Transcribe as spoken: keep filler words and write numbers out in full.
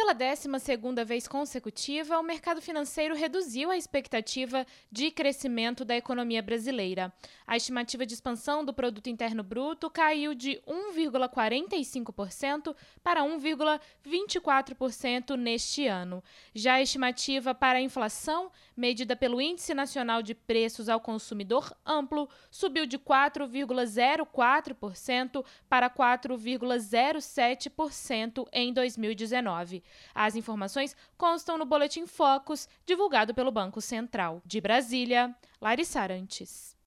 Pela décima segunda vez consecutiva, o mercado financeiro reduziu a expectativa de crescimento da economia brasileira. A estimativa de expansão do Produto Interno Bruto caiu de um vírgula quarenta e cinco por cento para um vírgula vinte e quatro por cento neste ano. Já a estimativa para a inflação, medida pelo Índice Nacional de Preços ao Consumidor Amplo, subiu de quatro vírgula zero quatro por cento para quatro vírgula zero sete por cento em dois mil e dezenove. As informações constam no Boletim Focus, divulgado pelo Banco Central. De Brasília, Larissa Arantes.